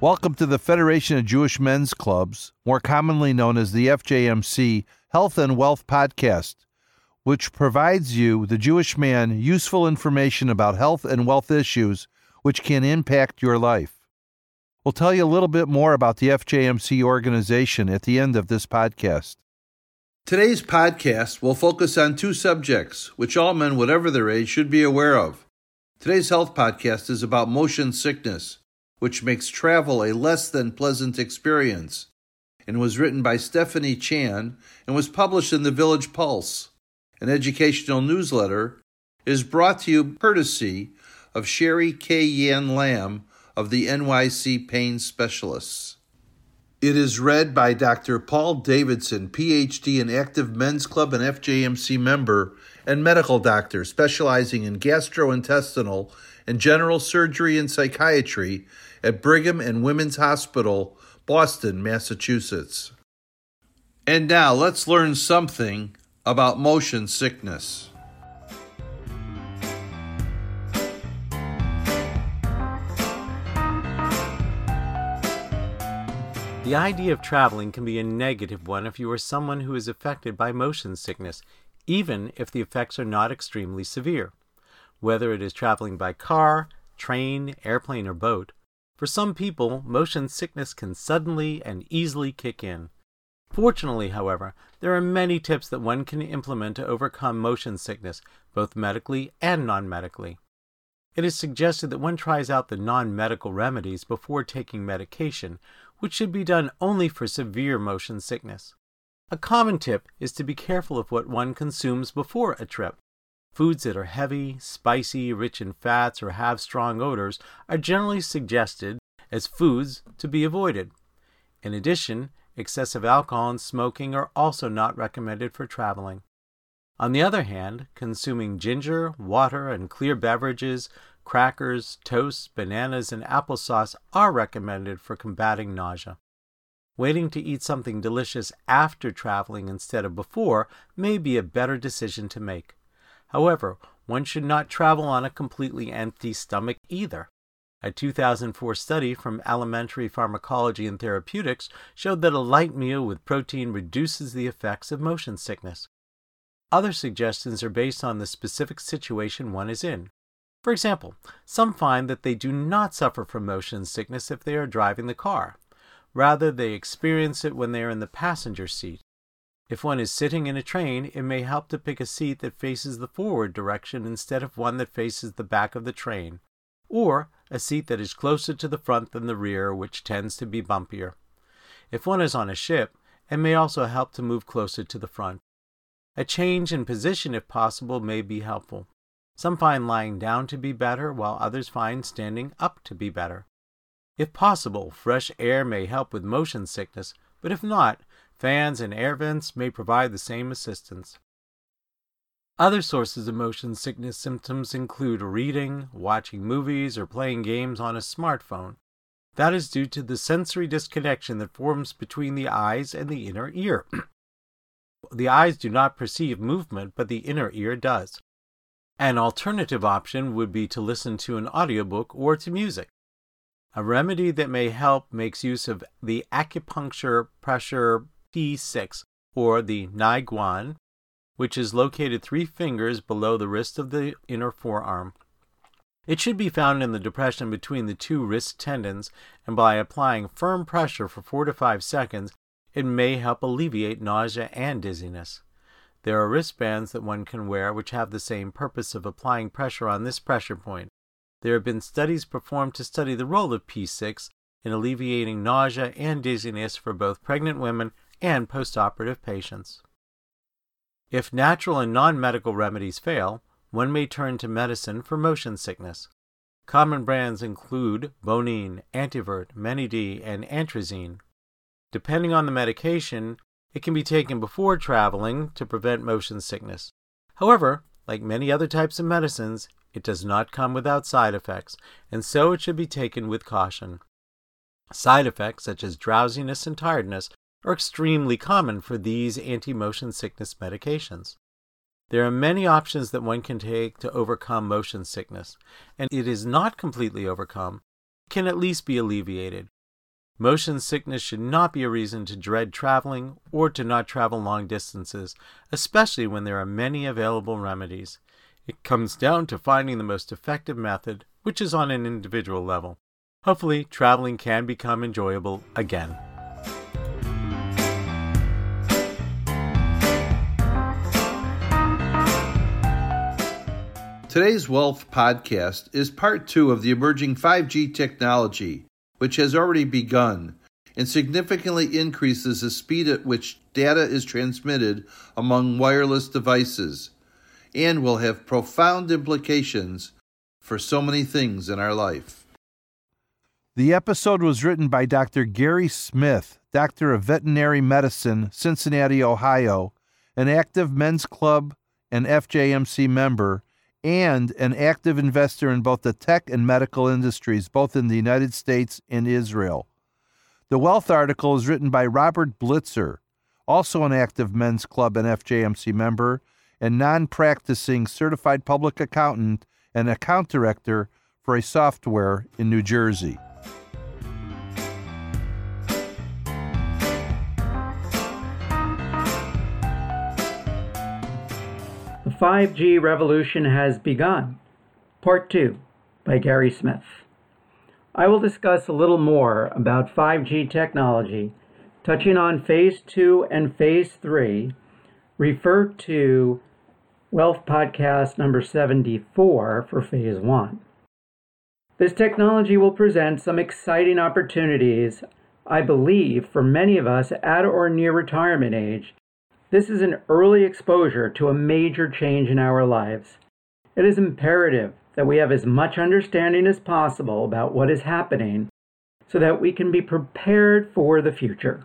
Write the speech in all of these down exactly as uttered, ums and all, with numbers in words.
Welcome to the Federation of Jewish Men's Clubs, more commonly known as the F J M C Health and Wealth Podcast, which provides you, the Jewish man, useful information about health and wealth issues which can impact your life. We'll tell you a little bit more about the F J M C organization at the end of this podcast. Today's podcast will focus on two subjects, which all men, whatever their age, should be aware of. Today's health podcast is about motion sickness, which makes travel a less than pleasant experience, and was written by Stephanie Chan and was published in the Village Pulse, an educational newsletter. It is brought to you courtesy of Sherry K. Yan Lamb of the N Y C Pain Specialists. It is read by Doctor Paul Davidson, P H D and active Men's Club and F J M C member and medical doctor specializing in gastrointestinal and general surgery and psychiatry at Brigham and Women's Hospital, Boston, Massachusetts. And now let's learn something about motion sickness. The idea of traveling can be a negative one if you are someone who is affected by motion sickness, even if the effects are not extremely severe. Whether it is traveling by car, train, airplane, or boat, for some people, motion sickness can suddenly and easily kick in. Fortunately, however, there are many tips that one can implement to overcome motion sickness, both medically and non-medically. It is suggested that one tries out the non-medical remedies before taking medication, which should be done only for severe motion sickness. A common tip is to be careful of what one consumes before a trip. Foods that are heavy, spicy, rich in fats, or have strong odors are generally suggested as foods to be avoided. In addition, excessive alcohol and smoking are also not recommended for traveling. On the other hand, consuming ginger, water, and clear beverages, crackers, toast, bananas, and applesauce are recommended for combating nausea. Waiting to eat something delicious after traveling instead of before may be a better decision to make. However, one should not travel on a completely empty stomach either. A two thousand four study from Alimentary Pharmacology and Therapeutics showed that a light meal with protein reduces the effects of motion sickness. Other suggestions are based on the specific situation one is in. For example, some find that they do not suffer from motion sickness if they are driving the car. Rather, they experience it when they are in the passenger seat. If one is sitting in a train, it may help to pick a seat that faces the forward direction instead of one that faces the back of the train, or a seat that is closer to the front than the rear, which tends to be bumpier. If one is on a ship, it may also help to move closer to the front. A change in position, if possible, may be helpful. Some find lying down to be better, while others find standing up to be better. If possible, fresh air may help with motion sickness, but if not, fans and air vents may provide the same assistance. Other sources of motion sickness symptoms include reading, watching movies, or playing games on a smartphone. That is due to the sensory disconnection that forms between the eyes and the inner ear. The eyes do not perceive movement, but the inner ear does. An alternative option would be to listen to an audiobook or to music. A remedy that may help makes use of the acupuncture pressure P six, or the Naiguan, which is located three fingers below the wrist of the inner forearm. It should be found in the depression between the two wrist tendons, and by applying firm pressure for four to five seconds, it may help alleviate nausea and dizziness. There are wristbands that one can wear which have the same purpose of applying pressure on this pressure point. There have been studies performed to study the role of P six in alleviating nausea and dizziness for both pregnant women and postoperative patients. If natural and non-medical remedies fail, one may turn to medicine for motion sickness. Common brands include Bonine, Antivert, Menidi, and Antrazine. Depending on the medication, it can be taken before traveling to prevent motion sickness. However, like many other types of medicines, it does not come without side effects, and so it should be taken with caution. Side effects such as drowsiness and tiredness are extremely common for these anti-motion sickness medications. There are many options that one can take to overcome motion sickness, and it is not completely overcome, it can at least be alleviated. Motion sickness should not be a reason to dread traveling or to not travel long distances, especially when there are many available remedies. It comes down to finding the most effective method, which is on an individual level. Hopefully, traveling can become enjoyable again. Today's Wealth Podcast is part two of the emerging five G technology, which has already begun and significantly increases the speed at which data is transmitted among wireless devices and will have profound implications for so many things in our life. The episode was written by Doctor Gary Smith, Doctor of Veterinary Medicine, Cincinnati, Ohio, an active Men's Club and F J M C member, and an active investor in both the tech and medical industries, both in the United States and Israel. The Wealth article is written by Robert Blitzer, also an active Men's Club and F J M C member, and non-practicing certified public accountant and account director for a software in New Jersey. The five G Revolution Has Begun, Part two, by Gary Smith. I will discuss a little more about five G technology, touching on Phase two and Phase three. Refer to Wealth Podcast number seventy-four for Phase one. This technology will present some exciting opportunities, I believe, for many of us at or near retirement age. This is an early exposure to a major change in our lives. It is imperative that we have as much understanding as possible about what is happening so that we can be prepared for the future.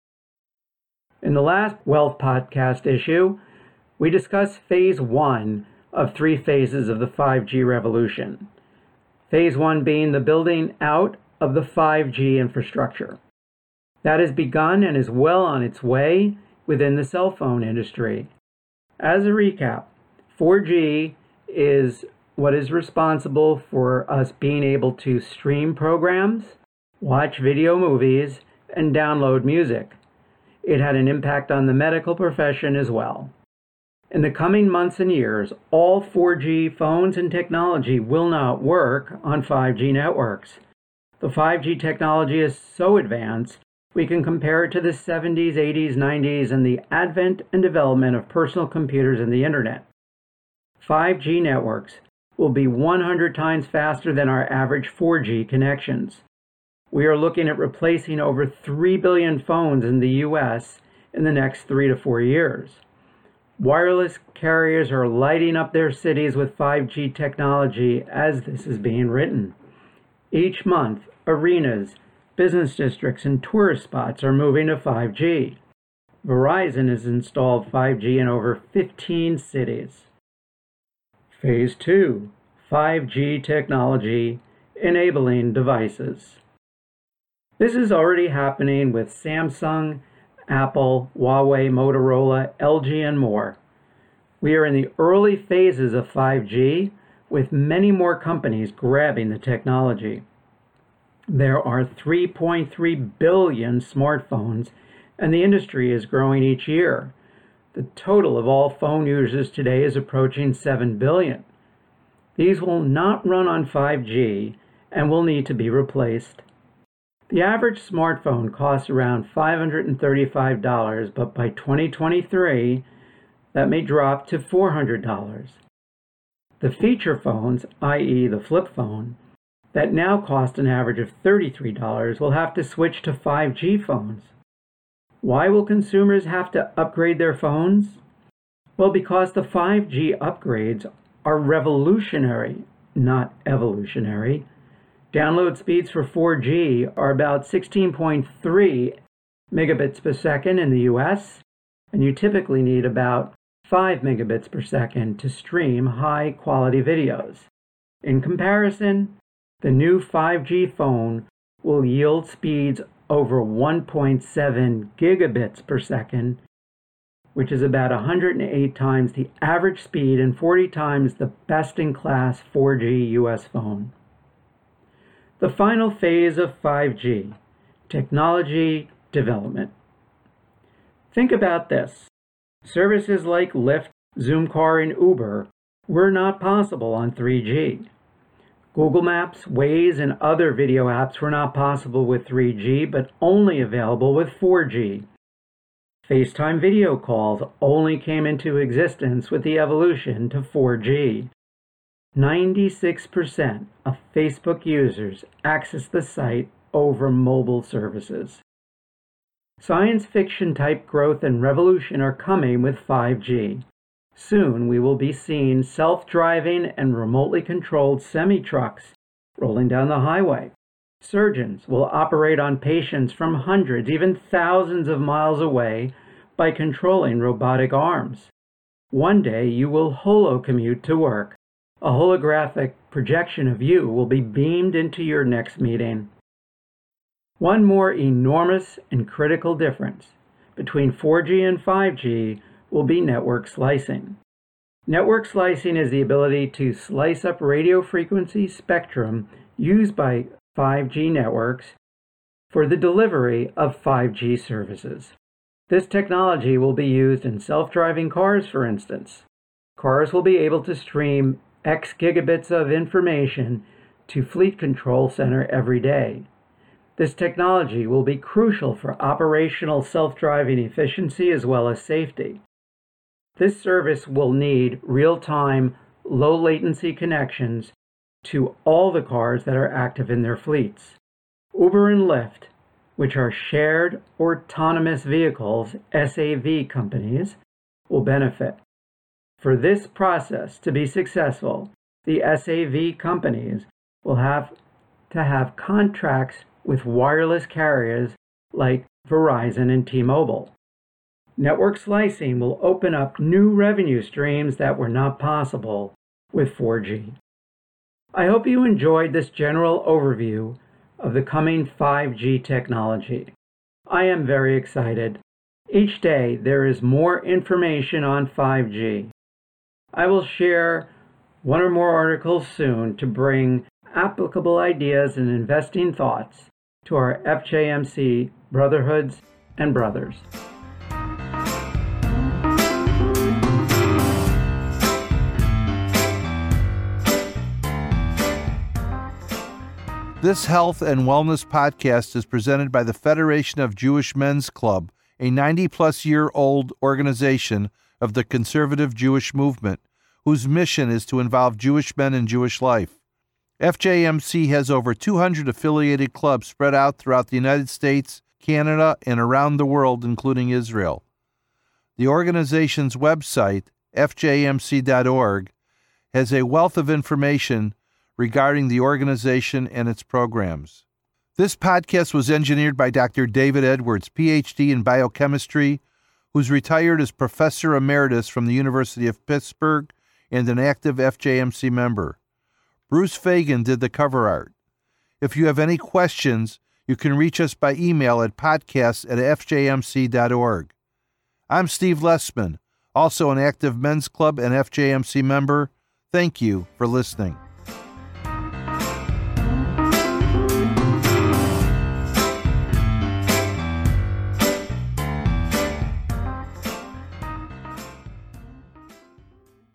In the last Wealth Podcast issue, we discussed Phase one of three phases of the five G revolution. Phase one being the building out of the five G infrastructure. That has begun and is well on its way within the cell phone industry. As a recap, four G is what is responsible for us being able to stream programs, watch video movies, and download music. It had an impact on the medical profession as well. In the coming months and years, all four G phones and technology will not work on five G networks. The five G technology is so advanced, we can compare it to the seventies, eighties, nineties, and the advent and development of personal computers and the internet. five G networks will be one hundred times faster than our average four G connections. We are looking at replacing over three billion phones in the U S in the next three to four years. Wireless carriers are lighting up their cities with five G technology as this is being written. Each month, arenas, business districts, and tourist spots are moving to five G. Verizon has installed five G in over fifteen cities. Phase two, five G technology enabling devices. This is already happening with Samsung, Apple, Huawei, Motorola, L G, and more. We are in the early phases of five G, with many more companies grabbing the technology. There are three point three billion smartphones, and the industry is growing each year. The total of all phone users today is approaching seven billion. These will not run on five G and will need to be replaced. The average smartphone costs around five hundred thirty-five dollars, but by twenty twenty-three, that may drop to four hundred dollars. The feature phones, that is the flip phone, that now cost an average of thirty-three dollars will have to switch to five G phones. Why will consumers have to upgrade their phones? Well, because the five G upgrades are revolutionary, not evolutionary. Download speeds for four G are about sixteen point three megabits per second in the U S, and you typically need about five megabits per second to stream high-quality videos. In comparison, the new five G phone will yield speeds over one point seven gigabits per second, which is about one hundred eight times the average speed and forty times the best-in-class four G U S phone. The final phase of five G, Technology development. Think about this. Services like Lyft, Zoomcar, and Uber were not possible on three G. Google Maps, Waze, and other video apps were not possible with three G, but only available with four G. FaceTime video calls only came into existence with the evolution to four G. ninety-six percent of Facebook users access the site over mobile services. Science fiction type growth and revolution are coming with five G. Soon we will be seeing self-driving and remotely controlled semi-trucks rolling down the highway. Surgeons will operate on patients from hundreds, even thousands of miles away by controlling robotic arms. One day you will holocommute to work. A holographic projection of you will be beamed into your next meeting. One more enormous and critical difference between four G and five G will be network slicing. Network slicing is the ability to slice up radio frequency spectrum used by five G networks for the delivery of five G services. This technology will be used in self-driving cars, for instance. Cars will be able to stream X gigabits of information to Fleet Control Center every day. This technology will be crucial for operational self-driving efficiency as well as safety. This service will need real-time, low-latency connections to all the cars that are active in their fleets. Uber and Lyft, which are shared autonomous vehicles, S A V companies, will benefit. For this process to be successful, the S A V companies will have to have contracts with wireless carriers like Verizon and T-Mobile. Network slicing will open up new revenue streams that were not possible with four G. I hope you enjoyed this general overview of the coming five G technology. I am very excited. Each day there is more information on five G. I will share one or more articles soon to bring applicable ideas and investing thoughts to our F J M C brotherhoods and brothers. This health and wellness podcast is presented by the Federation of Jewish Men's Club, a ninety-plus-year-old organization of the conservative Jewish movement, whose mission is to involve Jewish men in Jewish life. F J M C has over two hundred affiliated clubs spread out throughout the United States, Canada, and around the world, including Israel. The organization's website, F J M C dot org, has a wealth of information regarding the organization and its programs. This podcast was engineered by Doctor David Edwards, P H D in biochemistry, who's retired as Professor Emeritus from the University of Pittsburgh and an active F J M C member. Bruce Fagan did the cover art. If you have any questions, you can reach us by email at podcast at F J M C dot org. I'm Steve Lessman, also an active Men's Club and F J M C member. Thank you for listening.